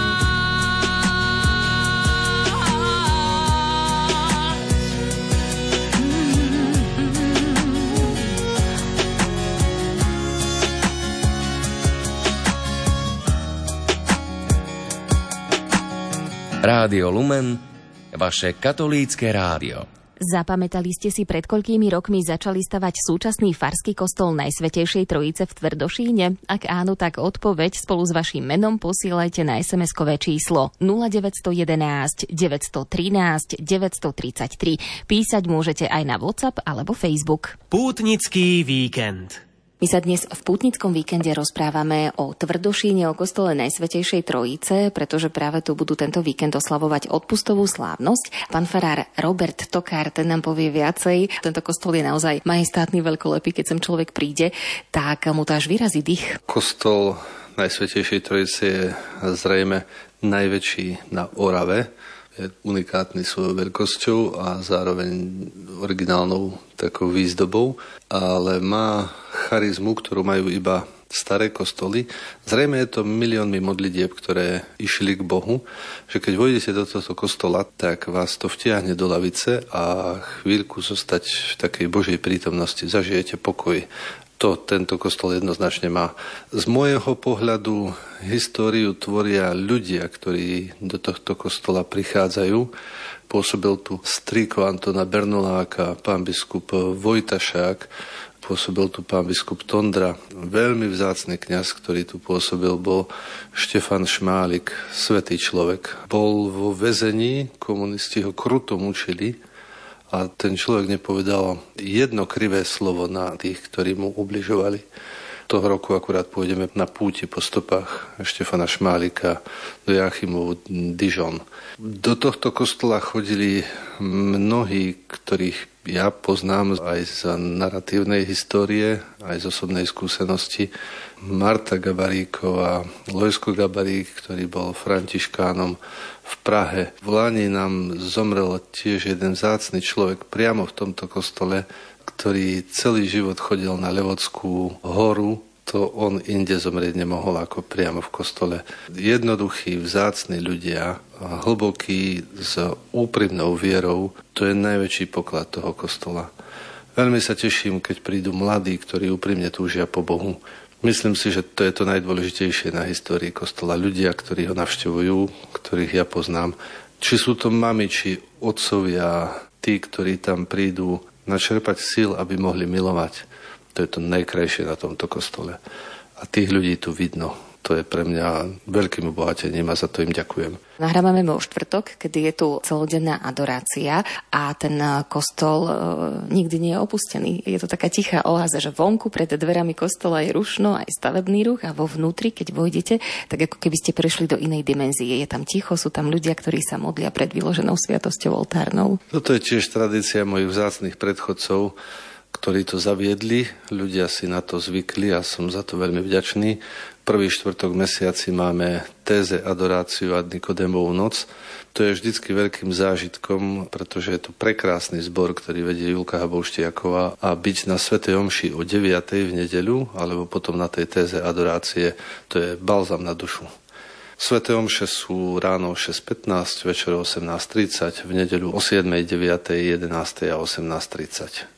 Rádio Lumen, vaše katolícke rádio. Zapamätali ste si, pred koľkými rokmi začali stavať súčasný farský kostol Najsvätejšej Trojice v Tvrdošíne? Ak áno, tak odpoveď spolu s vaším menom posielajte na SMS-kové číslo 0911 913 933. Písať môžete aj na WhatsApp alebo Facebook. Pútnický víkend. My sa dnes v pútnickom víkende rozprávame o Tvrdošíne, o kostole Najsvätejšej Trojice, pretože práve tu budú tento víkend oslavovať odpustovú slávnosť. Pán farár Robert Tokár, ten nám povie viacej. Tento kostol je naozaj majestátny, veľkolepý, keď sem človek príde, tak mu to až vyrazí dých. Kostol Najsvätejšej Trojice je zrejme najväčší na Orave. Je unikátny svojou veľkosťou a zároveň originálnou takou výzdobou, ale má charizmu, ktorú majú iba staré kostoly. Zrejme je to miliónmi modlitieb, ktoré išli k Bohu, že keď vojdete do tohto kostola, tak vás to vtiahne do lavice a chvíľku zostať v takej Božej prítomnosti, zažijete pokoj. To tento kostol jednoznačne má. Z môjho pohľadu históriu tvoria ľudia, ktorí do tohto kostola prichádzajú. Pôsobil tu strýko Antona Bernoláka, pán biskup Vojtašák, pôsobil tu pán biskup Tondra. Veľmi vzácny kňaz, ktorý tu pôsobil, bol Štefan Šmálik, svätý človek. Bol vo väzení, komunisti ho kruto mučili, a ten človek nepovedal jedno krivé slovo na tých, ktorí mu ubližovali. Toho roku akurát pôjdeme na púti po stopách Štefana Šmálika do Joachimovu Dijon. Do tohto kostola chodili mnohí, ktorých ja poznám aj z naratívnej histórie, aj z osobnej skúsenosti. Marta Gabaríková, Lojsko Gabarík, ktorý bol františkánom v Prahe. V Lani nám zomrel tiež jeden vzácny človek priamo v tomto kostole, ktorý celý život chodil na Levodskú horu. To on inde zomrieť nemohol ako priamo v kostole. Jednoduchí, vzácni ľudia, hlbokí, s úprimnou vierou, to je najväčší poklad toho kostola. Veľmi sa teším, keď prídu mladí, ktorí úprimne túžia po Bohu. Myslím si, že to je to najdôležitejšie na histórii kostola. Ľudia, ktorí ho navštevujú, ktorých ja poznám. Či sú to mami, či otcovia, tí, ktorí tam prídu načerpať síl, aby mohli milovať. To je to najkrajšie na tomto kostole. A tých ľudí tu vidno. To je pre mňa veľkým obohatením a za to im ďakujem. Nahrávame vo štvrtok, kedy je tu celodenná adorácia a ten kostol nikdy nie je opustený. Je to taká tichá oáza, že vonku pred dverami kostola je rušno aj stavebný ruch a vo vnútri, keď vojdete, tak ako keby ste prešli do inej dimenzie. Je tam ticho, sú tam ľudia, ktorí sa modlia pred vyloženou sviatosťou oltárnou. Toto je tiež tradícia mojich vzácnych predchodcov, ktorí to zaviedli. Ľudia si na to zvykli a som za to veľmi vďačný. Prvý štvrtok mesiaci máme téze, adoráciu a Nikodémovú noc. To je vždycky veľkým zážitkom, pretože je to prekrásny zbor, ktorý vedie Julka Habouštiaková a byť na svätej omši o 9:00 v nedeľu alebo potom na tej téze adorácie, to je balzam na dušu. Sväté omše sú ráno o 6:15, večer o 18:30, v nedeľu o 7:00, 9:00, 11:00 a 18:30.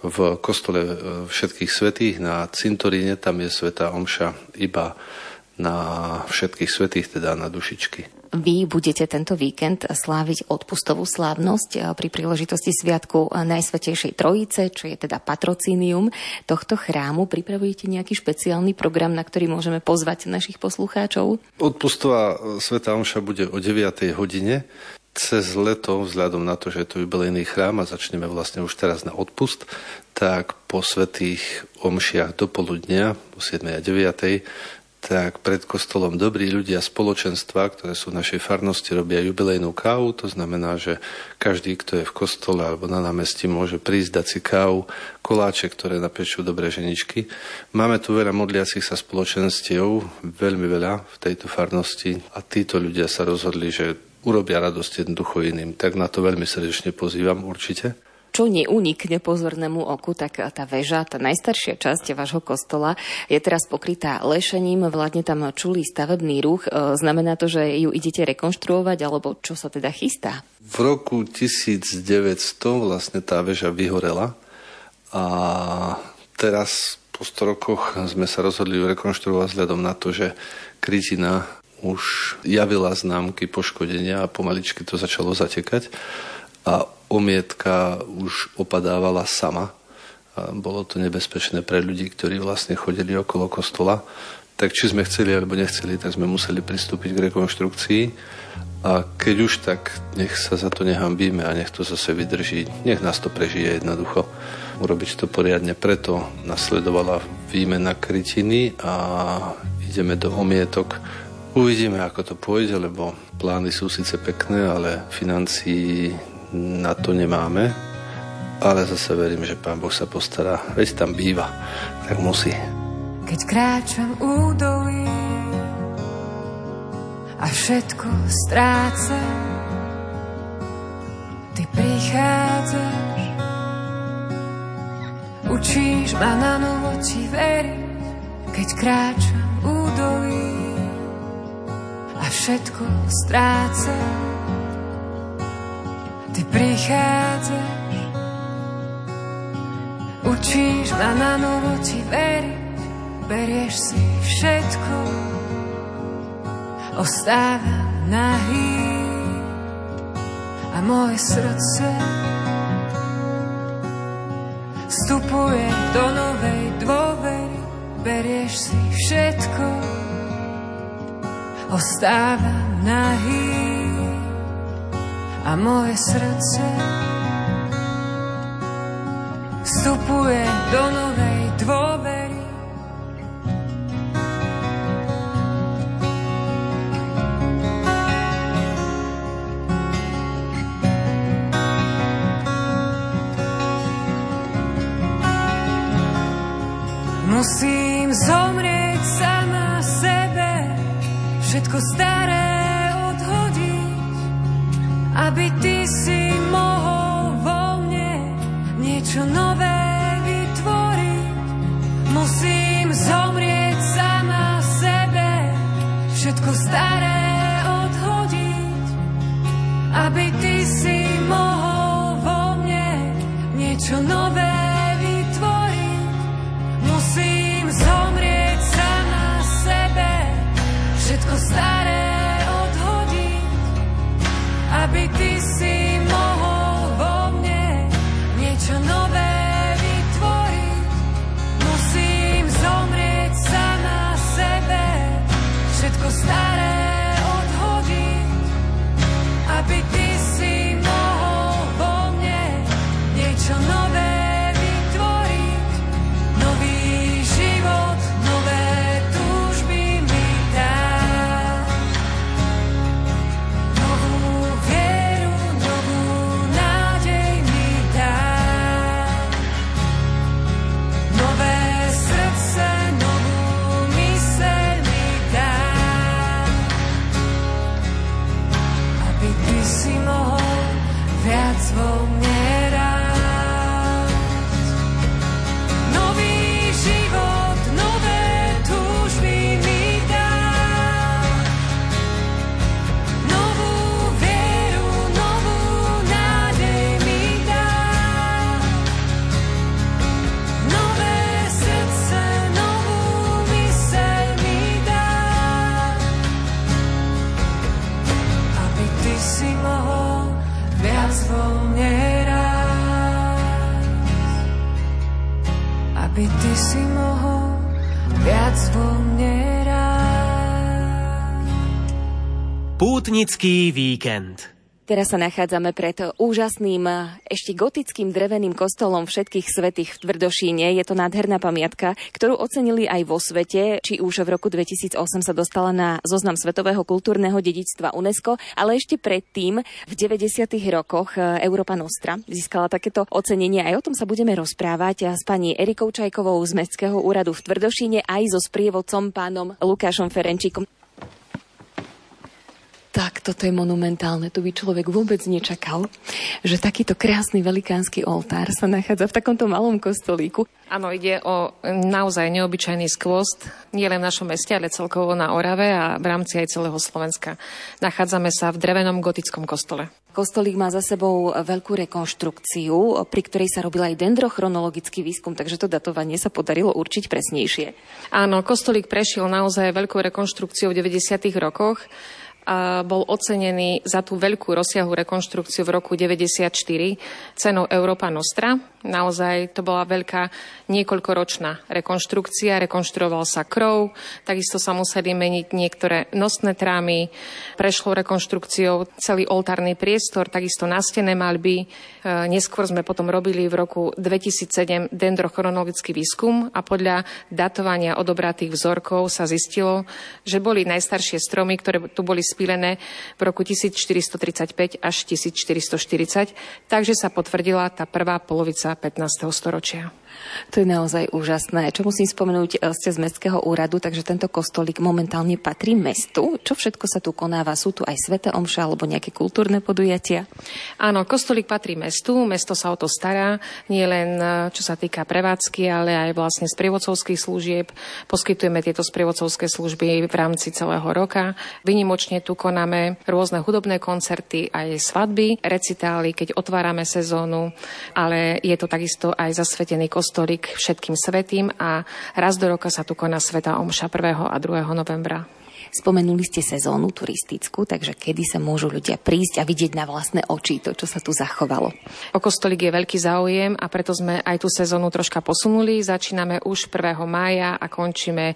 V kostole všetkých svätých na cintoríne, tam je svätá omša iba na všetkých svätých, teda na dušičky. Vy budete tento víkend sláviť odpustovú slávnosť pri príležitosti sviatku Najsvätejšej Trojice, čo je teda patrocínium tohto chrámu. Pripravujete nejaký špeciálny program, na ktorý môžeme pozvať našich poslucháčov? Odpustová svätá omša bude o 9:00. Cez leto, vzhľadom na to, že je to jubilejný chrám a začneme vlastne už teraz na odpust, tak po svätých omšiach do poludnia, o 7:00 a 9:00, tak pred kostolom dobrí ľudia spoločenstva, ktoré sú v našej farnosti, robia jubilejnú kávu. To znamená, že každý, kto je v kostole alebo na námestí, môže prísť, dať si kávu, koláče, ktoré napečú dobré ženičky. Máme tu veľa modliacich sa spoločenstiev, veľmi veľa v tejto farnosti a títo ľudia sa rozhodli, že urobia radosť jednoducho iným. Tak na to veľmi srdečne pozývam určite. Čo neunikne pozornému oku, tak tá väža, tá najstaršia časť vášho kostola je teraz pokrytá lešením, vládne tam čulý stavebný ruch. Znamená to, že ju idete rekonštruovať, alebo čo sa teda chystá? V roku 1900 vlastne tá väža vyhorela a teraz po 100 rokoch sme sa rozhodli ju rekonštruovať vzhľadom na to, že krytina už javila známky poškodenia a pomaličky to začalo zatekať a omietka už opadávala sama. A bolo to nebezpečné pre ľudí, ktorí vlastne chodili okolo kostola. Tak či sme chceli alebo nechceli, tak sme museli pristúpiť k rekonštrukcii. A keď už, tak nech sa za to nehambíme a nech to zase vydrží. Nech nás to prežije jednoducho. Urobiť to poriadne, preto nasledovala výmena krytiny a ideme do omietok. Uvidíme, ako to pôjde, lebo plány sú síce pekné, ale financií na to nemáme. Ale zase verím, že Pán Boh sa postará. Veď tam býva, tak musí. Keď kráčam údolí a všetko strácam, Ty prichádzaš, učíš ma na novo Ti veriť. Keď kráčam údolí a všetko strácam, Ty prichádzaš, učíš ma na novo Ti veriť. Berieš si všetko, ostávam nahý a moje srdce vstupuje do novej dôvery. Berieš si všetko, ostávam nahý a moje srdce vstupuje do novej dôvery. Musím zomrieť sama sebe, všetko staré odhodiť, aby Ty si mohol vo mne niečo nové vytvoriť. Musím zomrieť sama sebe, všetko staré odhodiť, aby Ty si mohol vo mne niečo nové vytvoriť. Musím zomrieť sama sebe, všetko staré odhodiť, aby Ty si mohol vo mne niečo nové vytvoriť. Musím zomrieť sama sebe, všetko staré odhodiť, aby Ty si mohol vo mne niečo nové. Aby Ty si mohol viac vo mne rád. Pútnický víkend. Teraz sa nachádzame pred úžasným, ešte gotickým dreveným kostolom Všetkých svätých v Tvrdošíne. Je to nádherná pamiatka, ktorú ocenili aj vo svete. Či už v roku 2008 sa dostala na zoznam svetového kultúrneho dedičstva UNESCO, ale ešte predtým, v 90. rokoch, Europa Nostra získala takéto ocenenie. Aj o tom sa budeme rozprávať s pani Erikou Čajkovou z Mestského úradu v Tvrdošíne, aj so sprievodcom pánom Lukášom Ferenčíkom. Tak, toto je monumentálne. Tu by človek vôbec nečakal, že takýto krásny velikánsky oltár sa nachádza v takomto malom kostolíku. Áno, ide o naozaj neobyčajný skvost, nielen v našom meste, ale celkovo na Orave a v rámci aj celého Slovenska. Nachádzame sa v drevenom gotickom kostole. Kostolík má za sebou veľkú rekonštrukciu, pri ktorej sa robil aj dendrochronologický výskum, takže to datovanie sa podarilo určiť presnejšie. Áno, kostolík prešiel naozaj veľkou rekonštrukciou v 90. rokoch. bol ocenený za tú veľkú rozsiahlu rekonštrukciu v roku 1994 cenou Europa Nostra. Naozaj to bola veľká niekoľkoročná rekonštrukcia. Rekonštruoval sa krov, takisto sa museli meniť niektoré nosné trámy, prešlo rekonštrukciou celý oltárny priestor, takisto nástenné maľby. Neskôr sme potom robili v roku 2007 dendrochronologický výskum a podľa datovania odobratých vzorkov sa zistilo, že boli najstaršie stromy, ktoré tu boli spílené v roku 1435 až 1440, takže sa potvrdila tá prvá polovica 15. storočia. To je naozaj úžasné. Čo musím spomenúť, ste z mestského úradu, takže tento kostolík momentálne patrí mestu. Čo všetko sa tu konáva? Sú tu aj sväté omše alebo nejaké kultúrne podujatia? Áno, kostolík patrí mestu. Mesto sa o to stará, nie len čo sa týka prevádzky, ale aj vlastne sprievodcovských služieb. Poskytujeme tieto sprievodcovské služby v rámci celého roka. Vynimočne tu konáme rôzne hudobné koncerty, aj svadby, recitály, keď otvárame sezónu, ale je to takisto aj zasvetený kostolík všetkým svätým a raz do roka sa tu koná svätá omša 1. a 2. novembra. Spomenuli ste sezónu turistickú, takže kedy sa môžu ľudia prísť a vidieť na vlastné oči to, čo sa tu zachovalo? O kostolík je veľký záujem a preto sme aj tú sezónu troška posunuli. Začíname už 1. mája a končíme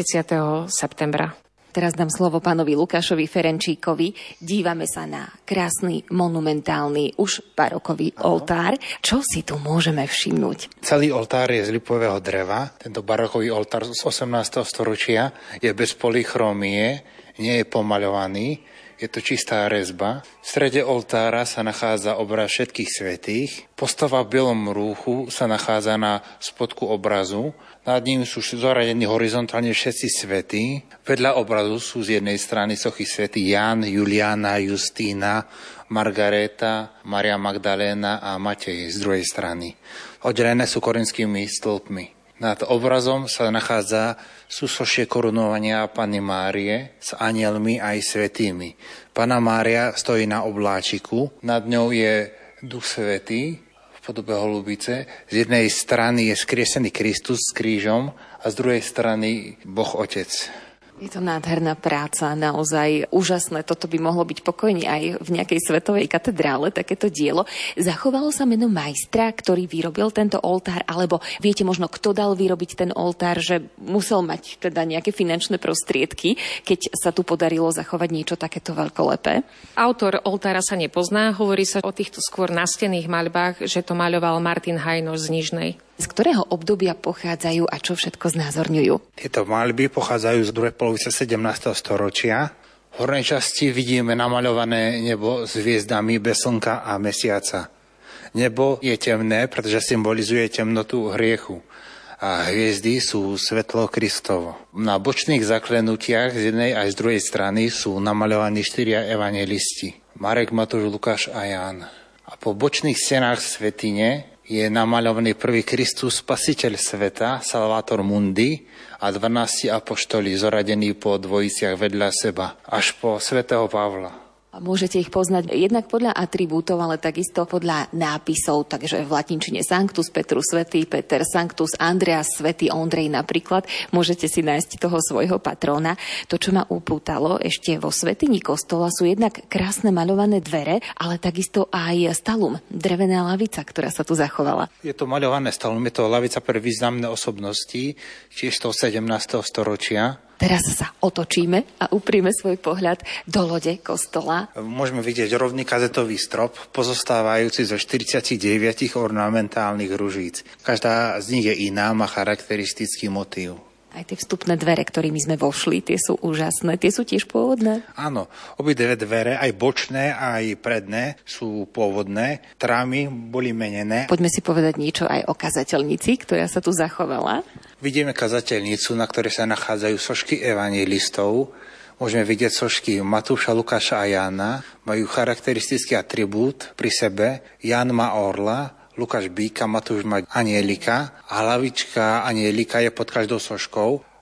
30. septembra. Teraz dám slovo pánovi Lukášovi Ferenčíkovi. Dívame sa na krásny, monumentálny, už barokový oltár. Čo si tu môžeme všimnúť? Celý oltár je z lipového dreva. Tento barokový oltár z 18. storočia je bez polychromie, nie je pomaľovaný. Je to čistá rezba. V strede oltára sa nachádza obraz všetkých svätých. Postava v bielom rúchu sa nachádza na spodku obrazu. Nad ním sú zoradení horizontálne všetci svätí. Vedľa obrazu sú z jednej strany sochy svätí Ján, Juliana, Justína, Margareta, Maria Magdaléna a Matej z druhej strany. Oddelené sú korinskými stĺpmi. Nad obrazom sa nachádza súsošie korunovania Panny Márie s anielmi aj svätými. Panna Mária stojí na obláčiku, nad ňou je Duch Svätý v podobe holubice. Z jednej strany je skriesený Kristus s krížom a z druhej strany Boh Otec. Je to nádherná práca, naozaj úžasné. Toto by mohlo byť pokojne aj v nejakej svetovej katedrále, takéto dielo. Zachovalo sa meno majstra, ktorý vyrobil tento oltár, alebo viete možno, kto dal vyrobiť ten oltár, že musel mať teda nejaké finančné prostriedky, keď sa tu podarilo zachovať niečo takéto veľkolepé? Autor oltára sa nepozná, hovorí sa o týchto skôr nastenných maľbách, že to maľoval Martin Hajnoš z Nižnej. Z ktorého obdobia pochádzajú a čo všetko znázorňujú? Tieto maľby pochádzajú z druhej polovice 17. storočia. V hornej časti vidíme namaľované nebo s hviezdami bez slnka a mesiaca. Nebo je temné, pretože symbolizuje temnotu hriechu. A hviezdy sú svetlo Kristovo. Na bočných zaklenutiach z jednej aj z druhej strany sú namaľovaní 4 evanjelisti. Marek, Matúš, Lukáš a Ján. A po bočných stenách svätyne je namaľovaný prvý Kristus, spasiteľ sveta, Salvator Mundi a 12 apoštoli zoradení po dvojiciach vedľa seba, až po svätého Pavla. A môžete ich poznať jednak podľa atribútov, ale takisto podľa nápisov, takže v latinčine Sanctus Petrus Svätý Peter, Sanctus Andreas Svätý Ondrej napríklad. Môžete si nájsť toho svojho patróna. To, čo ma upútalo ešte vo svätyni kostola, sú jednak krásne maľované dvere, ale takisto aj stalum, drevená lavica, ktorá sa tu zachovala. Je to maľované stalum, je to lavica pre významné osobnosti, tiež toho 17. storočia. Teraz sa otočíme a upríme svoj pohľad do lode kostola. Môžeme vidieť rovný kazetový strop, pozostávajúci zo 49 ornamentálnych ružíc. Každá z nich je iná, má charakteristický motív. Aj tie vstupné dvere, ktorými sme vošli, tie sú úžasné. Tie sú tiež pôvodné? Áno, obidve dvere, aj bočné, aj predné, sú pôvodné. Trámy boli menené. Poďme si povedať niečo aj o kazateľnici, ktorá sa tu zachovala. Vidíme kazateľnicu, na ktorej sa nachádzajú sošky evanjelistov. Môžeme vidieť sošky Matúša, Lukáša a Jána. Majú charakteristický atribút pri sebe. Ján má orla, Lukáš býka, Matúš má anielika a hlavička anielika je pod každou soškou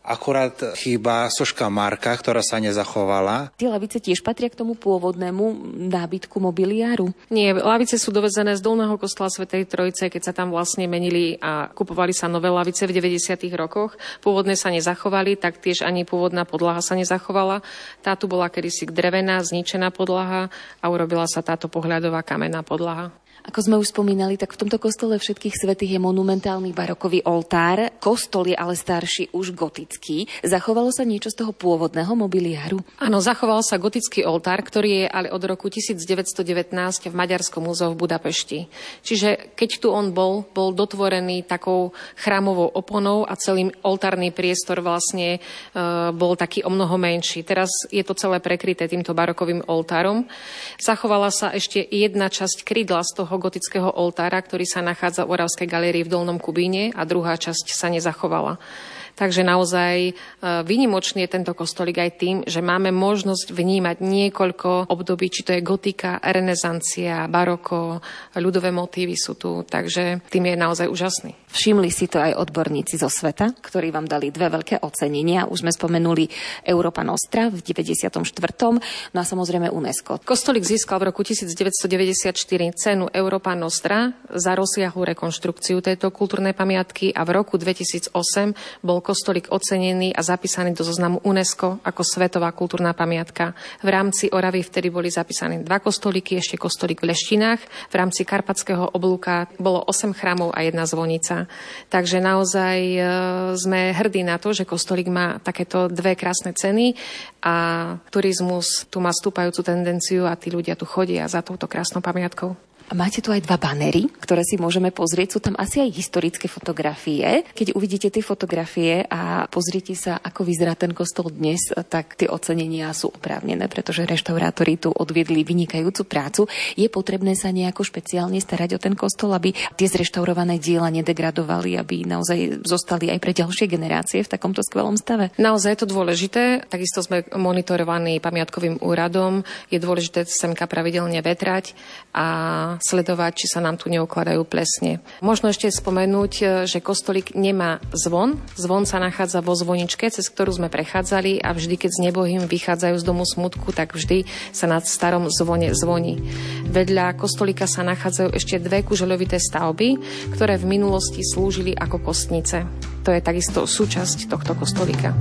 Akurát chýba soška Marka, ktorá sa nezachovala. Tie lavice tiež patria k tomu pôvodnému nábytku mobiliáru? Nie, lavice sú dovezené z Dolného kostola Svätej Trojice, keď sa tam vlastne menili a kupovali sa nové lavice v 90. rokoch. Pôvodné sa nezachovali, tak tiež ani pôvodná podlaha sa nezachovala. Tá tu bola kedysi drevená, zničená podlaha a urobila sa táto pohľadová kamenná podlaha. Ako sme už spomínali, tak v tomto kostole Všetkých svätých je monumentálny barokový oltár. Kostol je ale starší, už gotický. Zachovalo sa niečo z toho pôvodného mobiliáru? Áno, zachoval sa gotický oltár, ktorý je ale od roku 1919 v Maďarskom múzeu v Budapešti. Čiže keď tu on bol dotvorený takou chrámovou oponou a celý oltárny priestor vlastne bol taký omnoho menší. Teraz je to celé prekryté týmto barokovým oltárom. Zachovala sa ešte jedna časť krydla z toho gotického oltára, ktorý sa nachádza v Oravskej galérii v Dolnom Kubíne a druhá časť sa nezachovala. Takže naozaj výnimočný je tento kostolík aj tým, že máme možnosť vnímať niekoľko období, či to je gotika, renesancia, baroko, ľudové motívy sú tu, takže tým je naozaj úžasný. Všimli si to aj odborníci zo sveta, ktorí vám dali 2 veľké ocenenia. Už sme spomenuli Europa Nostra v 94. No a samozrejme UNESCO. Kostolík získal v roku 1994 cenu Europa Nostra za rozsiahlu rekonštrukciu tejto kultúrnej pamiatky a v roku 2008 bol kostolík ocenený a zapísaný do zoznamu UNESCO ako svetová kultúrna pamiatka. V rámci Oravy vtedy boli zapísané 2 kostolíky, ešte kostolík v Leštinách. V rámci Karpatského oblúka bolo 8 chrámov a 1 zvonica. Takže naozaj sme hrdí na to, že kostolík má takéto 2 krásne ceny a turizmus tu má stúpajúcu tendenciu a tí ľudia tu chodia za touto krásnou pamiatkou. A máte tu aj 2 banery, ktoré si môžeme pozrieť. Sú tam asi aj historické fotografie. Keď uvidíte tie fotografie a pozrite sa, ako vyzerá ten kostol dnes, tak tie ocenenia sú oprávnené, pretože reštaurátori tu odviedli vynikajúcu prácu. Je potrebné sa nejako špeciálne starať o ten kostol, aby tie zreštaurované diela nedegradovali, aby naozaj zostali aj pre ďalšie generácie v takomto skvelom stave? Naozaj je to dôležité. Takisto sme monitorovaní pamiatkovým úradom. Je dôležité semka pravidelne vetrať a sledovať, či sa nám tu neukladajú plesne. Možno ešte spomenúť, že kostolík nemá zvon. Zvon sa nachádza vo zvoničke, cez ktorú sme prechádzali a vždy, keď z nebohým vychádzajú z domu smutku, tak vždy sa na starom zvone zvoní. Vedľa kostolíka sa nachádzajú ešte 2 kužeľovité stavby, ktoré v minulosti slúžili ako kostnice. To je takisto súčasť tohto kostolíka.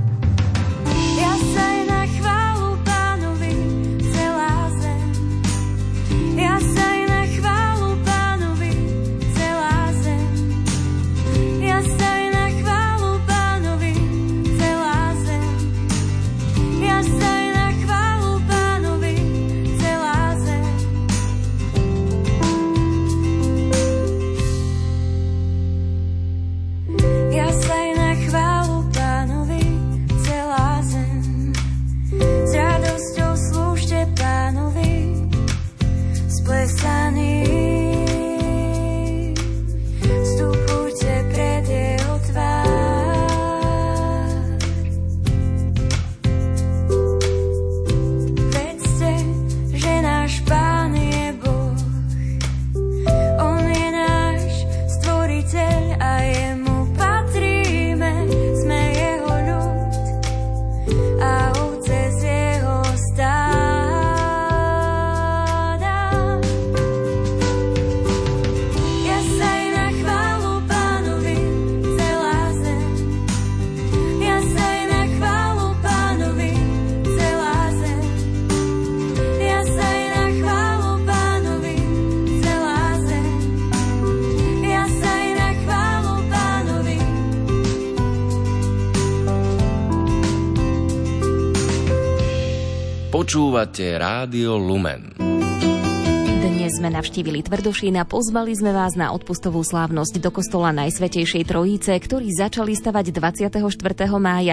Počúvate Rádio Lumen. Dnes sme navštívili Tvrdošín a pozvali sme vás na odpustovú slávnosť do kostola Najsvätejšej Trojice, ktorý začali stavať 24. mája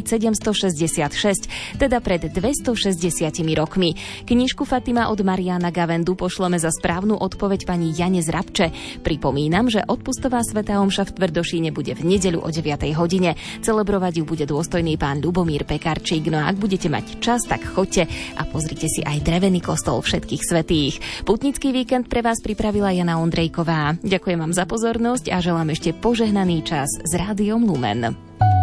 1766, teda pred 260 rokmi. Knižku Fatima od Mariána Gavendu pošleme za správnu odpoveď pani Jane z Rabče. Pripomínam, že odpustová svätá omša v Tvrdošíne bude v nedeľu o 9. hodine. Celebrovať ju bude dôstojný pán Ľubomír Pekarčík. No a ak budete mať čas, tak choďte a pozrite si aj drevený kostol Všetkých svätých. Putnický víkend pre vás pripravila Jana Ondrejková. Ďakujem vám za pozornosť a želám ešte požehnaný čas s Rádiom Lumen.